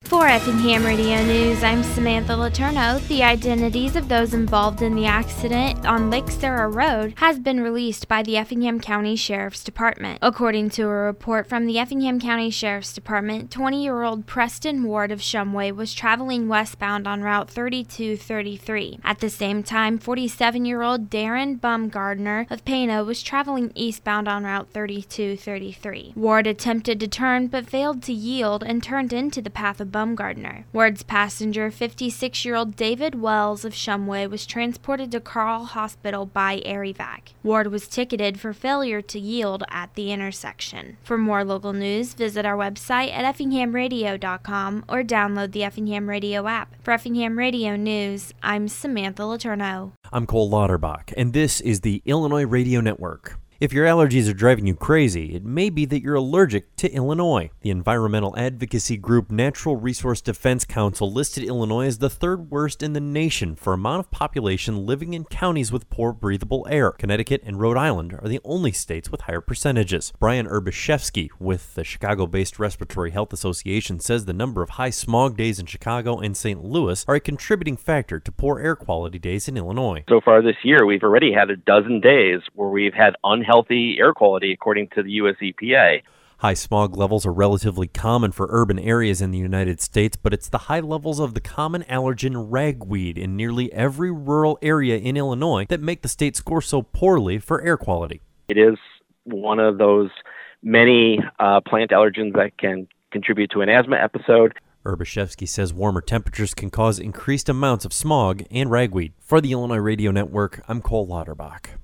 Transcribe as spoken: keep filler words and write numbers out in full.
For Effingham Radio News, I'm Samantha Letourneau. The identities of those involved in the accident on Lake Sarah Road has been released by the Effingham County Sheriff's Department. According to a report from the Effingham County Sheriff's Department, twenty-year-old Preston Ward of Shumway was traveling westbound on Route thirty-two thirty-three. At the same time, forty-seven-year-old Darren Bumgardner of Pana was traveling eastbound on Route thirty-two thirty-three. Ward attempted to turn but failed to yield and turned into the path of Bumgardner. Bumgardner. Ward's passenger, fifty-six-year-old David Wells of Shumway, was transported to Carl Hospital by Air-Evac. Ward was ticketed for failure to yield at the intersection. For more local news, visit our website at effingham radio dot com or download the Effingham Radio app. For Effingham Radio News, I'm Samantha Letourneau. I'm Cole Lauterbach, and this is the Illinois Radio Network. If your allergies are driving you crazy, it may be that you're allergic to Illinois. The environmental advocacy group Natural Resource Defense Council listed Illinois as the third worst in the nation for amount of population living in counties with poor breathable air. Connecticut and Rhode Island are the only states with higher percentages. Brian Urbaszewski with the Chicago-based Respiratory Health Association says the number of high smog days in Chicago and Saint Louis are a contributing factor to poor air quality days in Illinois. So far this year, we've already had a dozen days where we've had unhealthy healthy air quality, according to the U S E P A. High smog levels are relatively common for urban areas in the United States, but it's the high levels of the common allergen ragweed in nearly every rural area in Illinois that make the state score so poorly for air quality. It is one of those many uh, plant allergens that can contribute to an asthma episode. Urbaszewski says warmer temperatures can cause increased amounts of smog and ragweed. For the Illinois Radio Network, I'm Cole Lauterbach.